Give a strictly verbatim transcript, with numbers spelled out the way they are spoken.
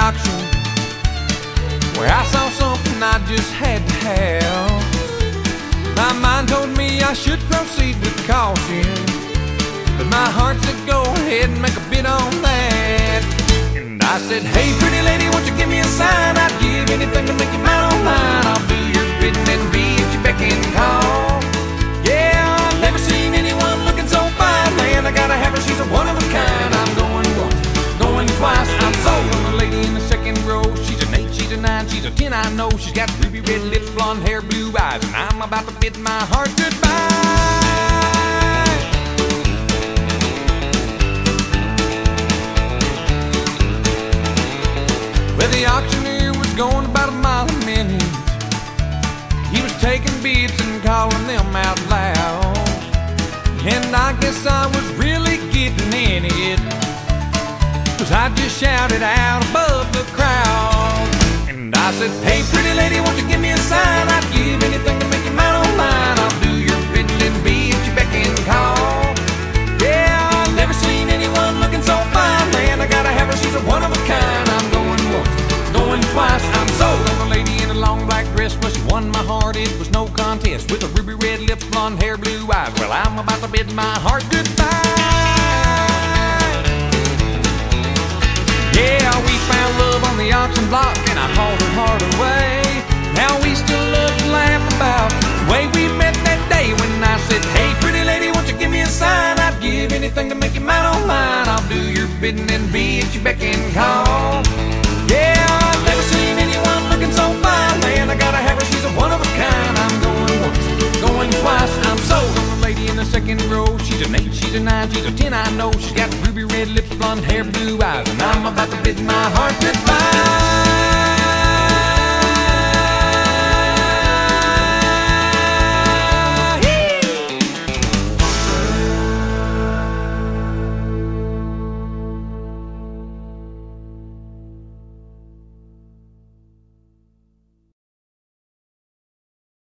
auction where I saw something I just had to have. My mind told me I should proceed with caution, but my heart said go ahead and make a bid on that. And I said, hey pretty lady, won't you give me a sign? I'd give anything to make you mine on mine. I'll do your bidding and be at your beck and call. Yeah, I've never seen anyone looking so fine. Man, I gotta have her, she's a one of a kind. I'm going once, going twice, I'm sold on the lady in the second row. She's an eight, she's a nine, she's a ten, I know. She's got ruby red lips, blonde hair, blue eyes, and I'm about to bid my heart goodbye. Well, the auctioneer was going about a mile a minute. He was taking bids and calling them out loud, and I guess I was really getting in it, 'cause I just shouted out above the crowd. And I said, hey pretty lady, won't you give me a sign? I'd give anything to make you mine on mine. I'll do your bidding and be at your beck and call. Yeah, I've never seen anyone looking so fine. Man, I gotta have her, she's a one of a kind. I'm going once, going twice, I'm sold on the lady in a long black dress. Well, she won my heart, it was no contest, with her ruby red lips, blonde hair, blue eyes. Well, I'm about to bid my heart goodbye. Yeah, we found love on the auction block, and I hauled her heart away. Now we still love to laugh about the way we met that day when I said, hey pretty lady, won't you give me a sign? I'd give anything to make you mine on mine. I'll do your bidding and be at your beck and call. Yeah, I've never seen anyone looking so fine. Man, I gotta have her, she's a one of a kind. I'm going once, going twice, I'm sold on the lady in the second row. She's an eight, she's a nine, she's a ten, I know. She's got ruby red lips, blonde hair, blue eyes, and I'm about to bid my heart goodbye.